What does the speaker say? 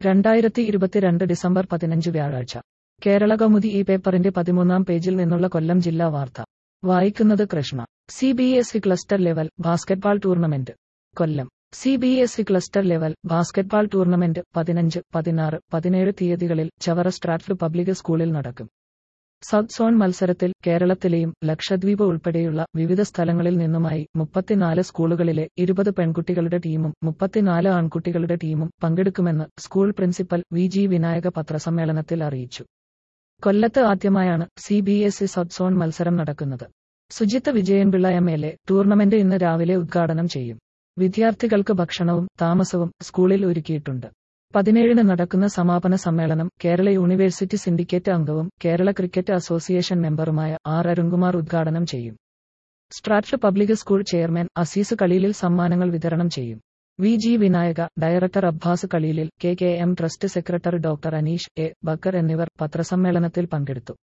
2022 December 15 വ്യാഴാഴ്ച. കേരളകൗമുദി ഈ പേപ്പറിന്റെ 13-ാം പേജിൽ നിന്നുള്ള കൊല്ലം ജില്ലാ വാർത്ത. വായിക്കുന്നത് Krishna. CBSE cluster level basketball tournament. Kollam. CBSE cluster level basketball tournament 15, 16, 17 തീയതികളിൽ ചവറ സ്ട്രാറ്റ്ഫോർഡ് പബ്ലിക് സ്കൂളിൽ നടക്കും. സൗത്ത് സോൺ മത്സരത്തിൽ കേരളത്തിലെയും ലക്ഷദ്വീപ് ഉൾപ്പെടെയുള്ള വിവിധ സ്ഥലങ്ങളിൽ നിന്നുമായി 34 സ്കൂളുകളിലെ 20 പെൺകുട്ടികളുടെ ടീമും 34 ആൺകുട്ടികളുടെ ടീമും പങ്കെടുക്കുമെന്ന് സ്കൂൾ പ്രിൻസിപ്പൽ VG വിനായക പത്രസമ്മേളനത്തിൽ അറിയിച്ചു. കൊല്ലത്ത് ആദ്യമായാണ് CBSE സൗത്ത് സോൺ മത്സരം നടക്കുന്നത്. സുജിത്ത് വിജയൻപിള്ള MLA ടൂർണമെന്റ് ഇന്ന് രാവിലെ ഉദ്ഘാടനം ചെയ്യും. വിദ്യാർത്ഥികൾക്ക് ഭക്ഷണവും താമസവും സ്കൂളിൽ ഒരുക്കിയിട്ടുണ്ട്. 17-ന് നടക്കുന്ന സമാപന സമ്മേളനം കേരള യൂണിവേഴ്സിറ്റി സിൻഡിക്കേറ്റ് അംഗവും കേരള ക്രിക്കറ്റ് അസോസിയേഷൻ മെമ്പറുമായ R. അരുൺകുമാർ ഉദ്ഘാടനം ചെയ്യും. Stratford public school chairman Azeez Kaleelil സമ്മാനങ്ങൾ വിതരണം ചെയ്യും. VG Vinayaka, director Abbas Kaleelil, KKM trust secretary doctor Aneesh A. Bakar എന്നിവർ പത്രസമ്മേളനത്തിൽ പങ്കെടുത്തു.